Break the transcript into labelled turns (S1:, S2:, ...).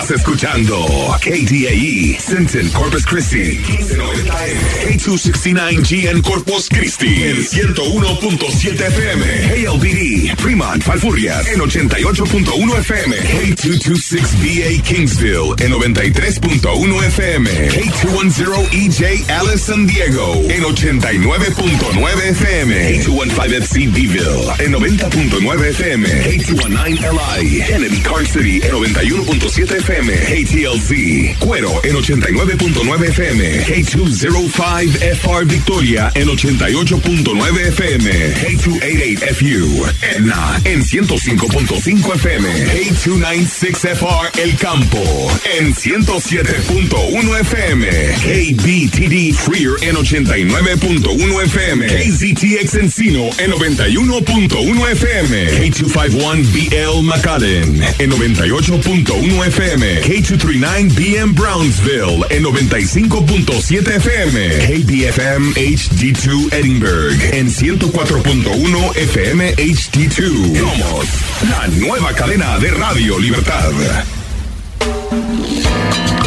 S1: Estás escuchando KDAE, Sinton, Corpus Christi, K269G en Corpus Christi, en 101.7 FM, KLBD, Fremont, Falfurrias, en 88.1 FM, K226BA, Kingsville, en 93.1 FM, K210EJ, Alice San Diego, en 89.9 FM, K215FC, Beeville, en 90.9 FM, K219LI, Kennedy, Car City, en 91.7 FM, KTLZ, Cuero, en 89.9 FM, K205FR Victoria, en 88.9 FM, K288FU, Edna, en 105.5 FM, K296FR El Campo, en 107.1 FM, KBTD Freer, en 89.1 FM, KZTX Encino, en 91.1 FM, K251BL McAllen, en 98.1 FM, K239BM Brownsville, en 95.7 FM, KBFM HD2 Edinburgh, en 104.1 FM HD2. Somos la nueva cadena de Radio Libertad.